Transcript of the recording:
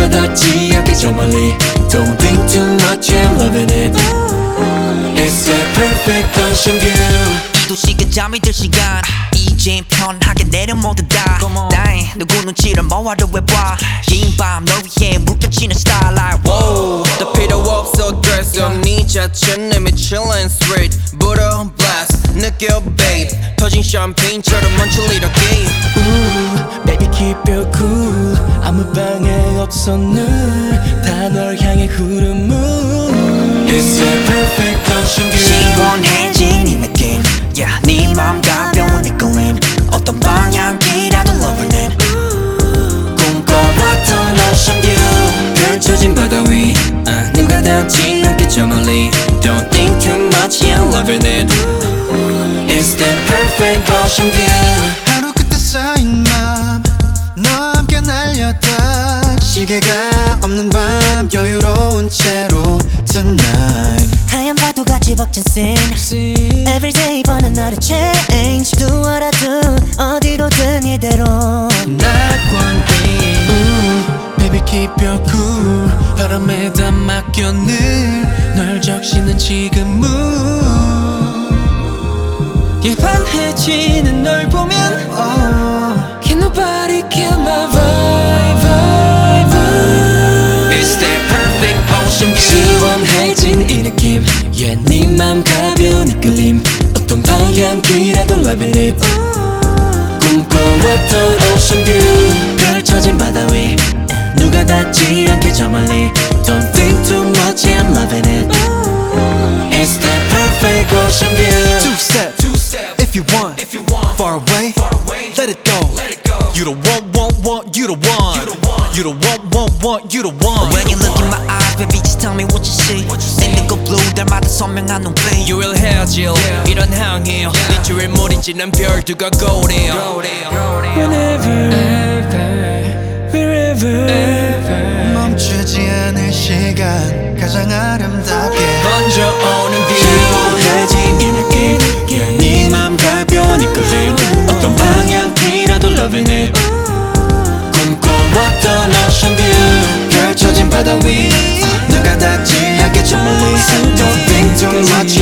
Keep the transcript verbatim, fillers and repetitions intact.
누가 닿지 않게 저 멀리 Don't think too much, I'm loving it It's that perfect ocean view 도시가 잠이 들 시간 이젠 편하게 내려 모두 다 나의 누구 눈치를 뭐하러 왜봐 긴 밤 널 위해 묶여치는 starlight Whoa 더 필요 없어 dress up 네 자체는 이미 chillin' straight 불어 blast 느껴 babe 터진 샴페인처럼 먼저 리더기 Ooh, baby keep it cool 아무 방해 없어 늘다 널 향해 흐르는 It's that perfect ocean view 시원해진 이 느낌 yeah, 네 맘 가벼운 이끌림 어떤 방향이라도 loving it 꿈꿔왔던 ocean view 펼쳐진 바다 위 uh, 누가 닿지 않게 저 멀리 Don't think too much, yeah, I'm loving it It's that perfect ocean view 하루 끝에 쌓인 맘 너와 함께 날렸다 시계가 없는 밤 여유로운 채로 Tonight 하얀 파도같이 벅찬 scene Everyday but another change Do what I do 어디로든 이대로 Not one thing Ooh, baby keep your cool 바람에 다 맡겨 늘널 적시는 지금은 예반해지는 널 보면 oh, Can nobody kill my vibe, vibe, vibe It's that perfect ocean view 시원해진 이 느낌 Yeah, 네 맘 가벼운 이끌림 어떤 방향이라도 loving it 꿈꿔왔던 ocean view 펼쳐진 바다 위 누가 닿지 않게 저 멀리 Don't think too much, I'm loving it It's that perfect ocean view Two step, Two step. If you want, If you want. Far, away. Far away Let it go, Let it go. You the one, one, one You the one You the one, you the one, one, one You the one When you look in my eyes baby just tell me what you see Indigo blue 닮아도 선명한 눈빛 You will heal 이런 항해요 네 주위를 몰이치는 별들과 고래요 Whenever, ever, wherever, ever 멈추지 않을 시간 가장 아름답게 번져오는 뷰 시원해진 이 느낌 Yeah, 네 맘 가벼운 이끌림 어떤 방향이라도 loving it 꿈꿔왔던 ocean view 펼쳐진 바다 위 누가 닿지 않게 저 멀리 Don't think too much